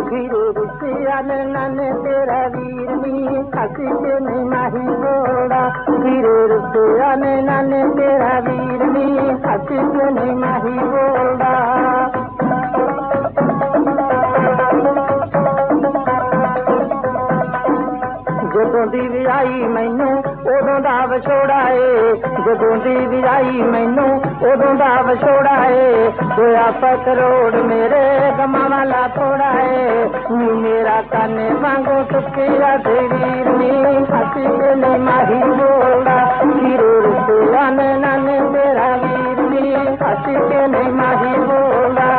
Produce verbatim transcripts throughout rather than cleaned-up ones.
ਵੀਰੇ ਰੁਸਿਆ ਨਾਨੇ ਤੇਰਾ ਵੀਰ ਨੀ ਹੱਸੀ ਕੇ ਨਹੀਂ ਮਾਹੀ ਬੋਲਦਾ ਵੀਰੇ ਰੁਸਿਆ ਨਾਨੇ ਤੇਰਾ ਵੀਰ ਨੀ ਹੱਸੀ ਕੇ ਨਹੀਂ ਮਾਹੀ ਬੋਲਦਾ ਜਦੋਂ ਦੀ ਵਿਆਹੀ ਮੈਨੂੰ ਉਦੋਂ ਦਾ ਵਿਛੋੜਾ ਏ ਜਦੋਂ ਦੀ ਵਿਆਹੀ ਮੈਨੂੰ ਉਦੋਂ ਦਾ ਵਿਛੋੜਾ ਏ ਹੋਇਆ ਪਕਰੋੜ ਮੇਰੇ ਗਮਾਂ ਵਾਲਾ ਥੋੜਾ ਏ ਨੀ ਮੇਰਾ ਕਾਨੇ ਵਾਂਗੂ ਟੁੱਕਿਆ ਤੇ ਵੀਰ ਨੀ ਹੱਸੀ ਕੇ ਨਹੀਂ ਮਾਹੀ ਬੋਲਦਾ ਵੀਰੇ ਰੁਸਿਆ ਨਾਨੇ ਤੇਰਾ ਵੀਰ ਨੀ ਹੱਸੀ ਕੇ ਨਹੀਂ ਮਾਹੀ ਬੋਲਦਾ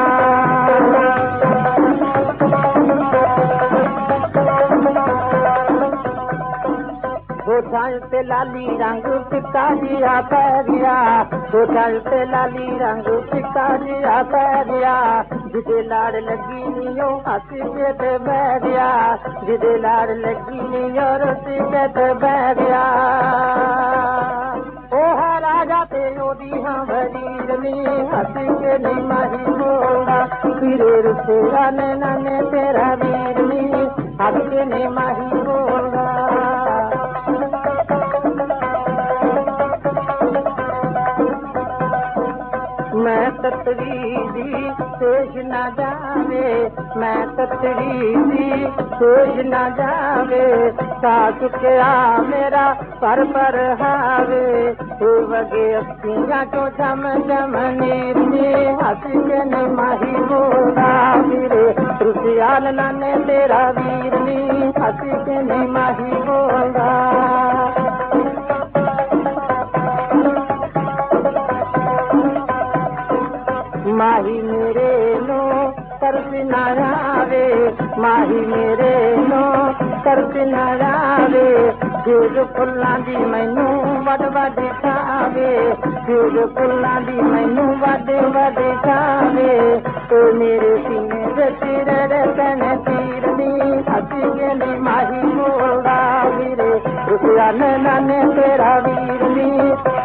ਹੋਠਾਂ ਉੱਤੇ ਲਾਲੀ ਰੰਗ ਫਿੱਕਾ ਜਿਹਾ ਪੈ ਗਿਆ ਹੋਠਾਂ ਉੱਤੇ ਲਾਲੀ ਰੰਗ ਫਿੱਕਾ ਜਿਹਾ ਪੈ ਗਿਆ ਜਿਹਦੇ ਲਾੜ ਲੱਗੀ ਨੀ ਉਹ ਹੱਸ ਕੇ ਤੇ ਬਹਿ ਗਿਆ ਜਿਹਦੇ ਲਾੜ ਲੱਗੀ ਨੀ ਉਹ ਰੁੱਸ ਕੇ ਤੇ ਬਹਿ ਗਿਆ ਉਹ ਰਾਜਾ ਤੇ ਉਹਦੀ ਹਾਂ ਵਜ਼ੀਰ ਨੀ ਹੱਸ ਕੇ ਨਹੀਂ ਮਾਹੀ ਬੋਲਦਾ ਵੀਰੇ ਰੁਸਿਆ ਨਾਨੇ ਤੇਰਾ ਵੀਰ ਨੀ ਹੱਸ ਕੇ ਨਹੀਂ ਮਾਹੀ ਬੋਲਦਾ ਮੈਂ ਤਤਰੀ ਦੀ ਤੇਜ ਨਾ ਜਾਵੇ ਮੈਂ ਤਤਰੀ ਦੀ ਤੇਜ ਨਾ ਜਾਵੇ ਸਾ ਚੁੱਕਿਆ ਮੇਰਾ ਪਰ ਪਰ ਹਾਵੇ ਉਹ ਵਗੇ ਅੱਖੀਆਂ ਚੋਂ ਜਮ ਜਮ ਨੀਰ ਨੀ ਹੱਸ ਕੇ ਨਹੀਂ ਮਾਹੀ ਬੋਲਦਾ ਵੀਰੇ ਰੁਸਿਆ ਨਾਨੇ ਤੇਰਾ ਵੀਰ ਨੀ ਹੱਸ ਕੇ ਨਹੀਂ ਮਾਹੀ ਬੋਲਦਾ ਮਾਹੀ ਮੇਰੇ ਨੂੰ ਤਰਸ ਨਾ ਆਵੇ ਮਾਹੀ ਮੇਰੇ ਨੂੰ ਤਰਸ ਨਾ ਆਵੇ ਜੇਜ ਫੁੱਲਾਂ ਦੀ ਮੈਨੂੰ ਵੱਡ ਵੱਡ ਖਾਵੇ ਜੇਜ ਫੁੱਲਾਂ ਦੀ ਮੈਨੂੰ ਵੱਡ ਵੱਡ ਖਾਵੇ ਤੇ ਮੇਰੇ ਸੀਨੇ ਦੇ ਸਿਰ ਰਤਨ ਤੀਰ ਨੀ ਹੱਸ ਕੇ ਨਹੀਂ ਮਾਹੀ ਬੋਲਦਾ ਵੀਰੇ ਰੁਸਿਆ ਨਾਨੇ ਤੇਰਾ ਵੀਰ ਨੀ